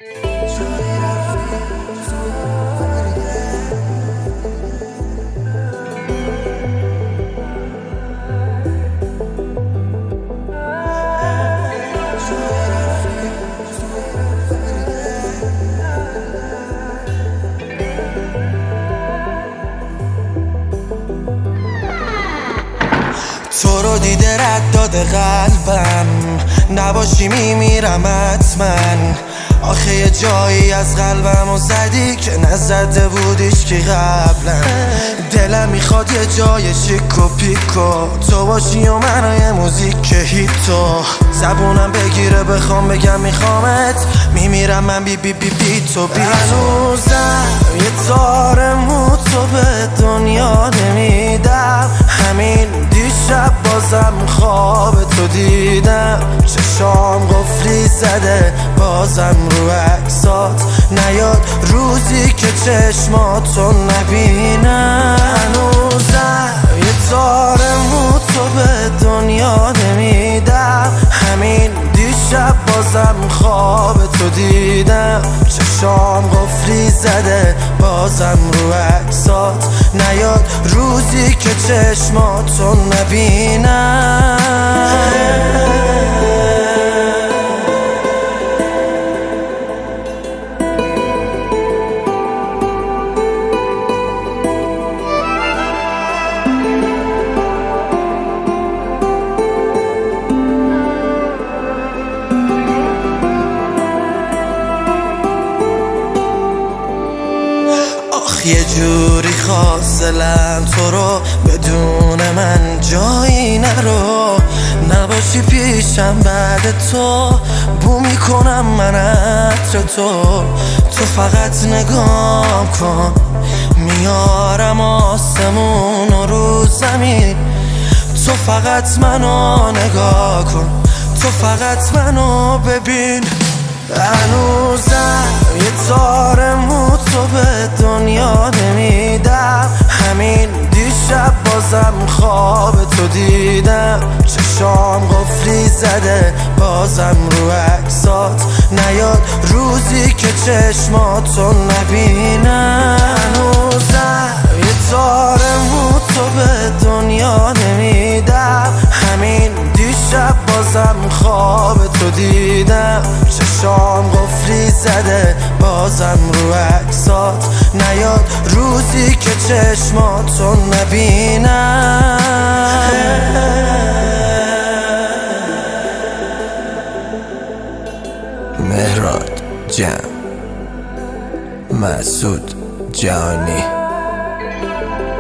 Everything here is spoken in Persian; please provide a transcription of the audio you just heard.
تو رو دیده رد داده قلبم، نباشی میمیرم حتما. آخه یه جایی از قلبمو زدی که نزده بودیش که قبلا. دلم میخواد یه جای شیک و پیکو تو باشی و من یه موزیک هیتو. زبونم بگیره بخوام بگم میخوامت، میمیرم من بی بی بی بی تو بی تو. هنوزم یه تار مو تو به دنیا نمیدم، همین دیشب بازم خواب تو دیدم. چشام قفلی زده بازم رو عکسات نیاد روزی که چشماتو نبینم. هنوزم یه تار مو تو به دنیا نمیدم، همین دیشب بازم خواب تو دیدم. چشام قفلی زده بازم رو عکسات نیاد روزی که چشماتو نبینم. یه جوری خواستلم تو رو بدون من جایی نرو. نباشی پیشم بعد تو بو میکنم من عطر تو فقط نگام کن، میارم آسمون و رو زمین. تو فقط منو نگاه کن، تو فقط منو ببین. هنوزم یه تار مو تو به دنیا نمیدم، همین دیشب بازم خواب تو دیدم. چشام قفلی زده بازم رو عکسات نیاد روزی که چشماتو نبینم. هنوزم یه تار مو تو به دنیا نمیدم، همین دیشب بازم خواب تو دیدم. چشام قفلی زده بازم رو عکسات نیاد روزی که چشماتو نبینم. مهراد جم، مسعود جانی.